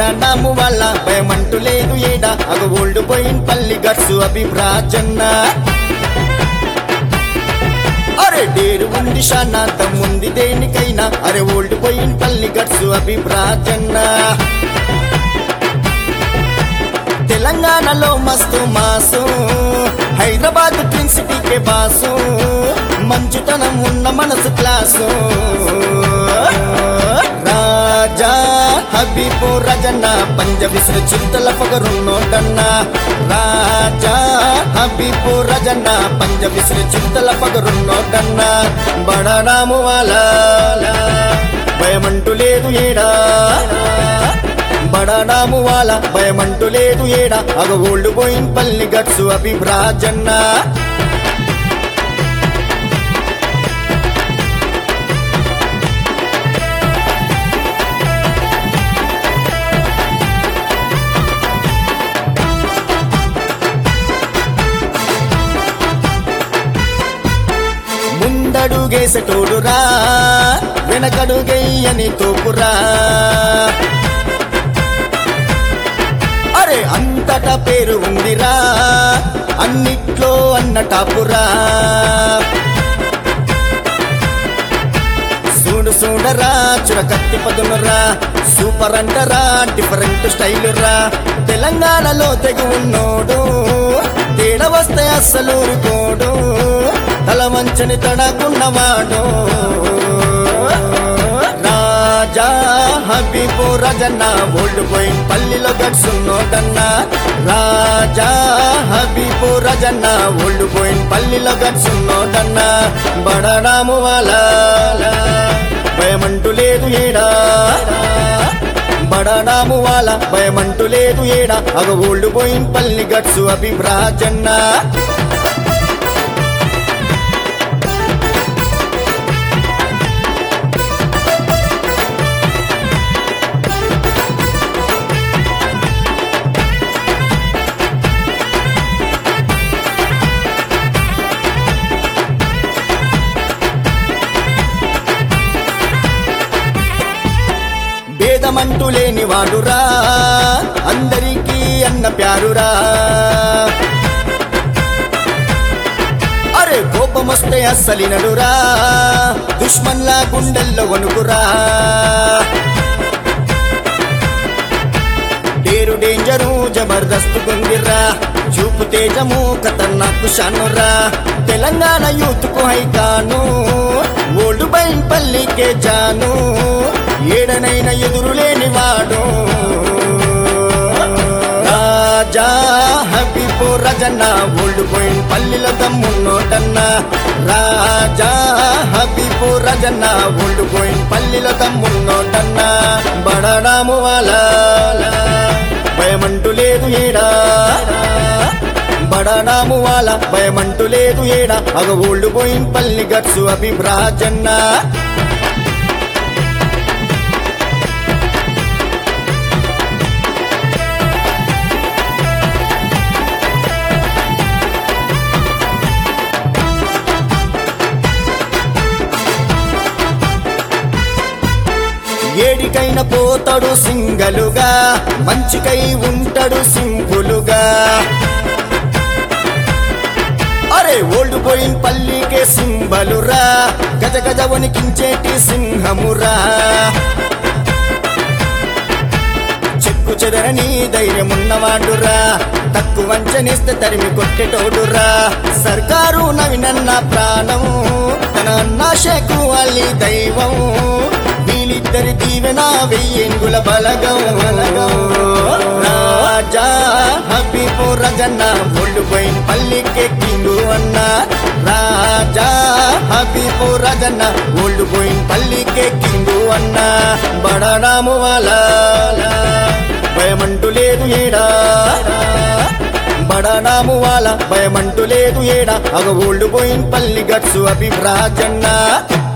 బడానాము వాళ్ళ భయమంటూ లేదు ఏడా అగ ఓల్డ్ పోయిన్ పల్లి గట్సు అభిప్రాజన్న అరే డేరు ఉంది శానాంతం ఉంది దేనికైనా అరే ఓల్డ్ పోయిన్ పల్లి గట్సు అభిప్రాజన్న తెలంగాణలో మస్తు మాసు హైదరాబాద్ ట్విన్ సిటీకే బాసు మంచుతనం ఉన్న మనసు క్లాసు రాజా హబీబు రజన్న పంజబిస్ర చింతల పగరున్నోడన్న రాజా హబీబు రజన్న పంజబిస్ర చింతల పగరున్నోడన్న బడానాము వాళ్ళ భయమంటూ లేదు ఏడా బడానాము వాళ్ళ భయమంటూ లేదు ఏడా అగ ఓల్డ్ పోయిన్ పల్లి గట్సు అభిప్రాజన్న ముందడుగేసటోడురా వెనకడుగెయ్యని తోపురా అరే అంతటా పేరు ఉందిరా అన్నిట్లో అన్నటాపురా చూడు చూడరా చురకత్తి పదునురా సూపర్ అంటరా డిఫరెంట్ స్టైల్ రా తెలంగాణలో తెగు ఉన్నోడు తేడా వస్తే అస్సలు ఊరుకోడు తల మంచని తడకున్నవాడు రాజా హబీబు రజన్న ఓల్డ్ పోయిన్ పల్లిలో గట్సున్నోడన్న రాజా హబీబు రజన్న ఓల్డ్ పోయిన్ పల్లిలో గట్సున్నోడన్న బడానాము వాళ్ళ భయమంటూ లేదు ఏడా బడానాము వాళ్ళ భయమంటూ లేదు ఏడా అగ ఓల్డ్ పోయిన్ పల్లి గట్సు అభిప్రాజన్న భేదమంటూ లేని వాడురా అందరికీ అన్న ప్యారురా అరే కోపమొస్తే అస్సలినడురా దుష్మన్లా గుండెల్లో వణుకురా డేరు డేంజరు జబర్దస్తు గుందిర్రా చూపు తేజము ఖతర్నాకు షానురా తెలంగాణ యూత్ కు హైకాను ఓల్డ్ పోయిన్ పల్లికే జాను ఏడనైన ఎదురులేని వాడు రాజా హబీబు రజన్న ఓల్డ్ పోయిన్ పల్లిలో దమ్మున్నోడన్న రాజా హబీబు రజన్న ఓల్డ్ పోయిన్ పల్లిలో దమ్మున్నోడన్న బడానాము వాళ్ళ భయమంటూ లేదు ఏడా బడానాము వాళ్ళ భయమంటూ లేదు ఏడా అగ ఓల్డ్ పోయిన్ పల్లి గట్సు అభిప్రాజన్న ఏడికైన పోతాడు సింగలుగా మంచికై ఉంటాడు సింపులుగా అరే ఓల్డ్ పోయిన్ పల్లికే సింబలురా గజ గజ వణికించేటి సింహమురా చెక్కు చెదరని ధైర్యమున్నవాడురా తక్కువ వంచనిస్తే తరిమి కొట్టేటోడురా సర్కారు నవినన్న ప్రాణం తన అన్న షేకు అల్లి దైవం వీళ్ళిద్దరి దీవెన వెయ్యేంగుల బలగం రాజా హబీబు రజన్న ఓల్డ్ పోయిన్ పల్లికే కింగు అన్న రాజా హబీబు రజన్న ఓల్డ్ పోయిన్ పల్లికే కింగు అన్న బడానాము వాళ్ళ భయమంటూ లేదు ఏడా బడానాము వాళ్ళ భయమంటూ లేదు ఏడా అగ ఓల్డ్ పోయిన్ పల్లి గట్సు అభిప్రాజన్న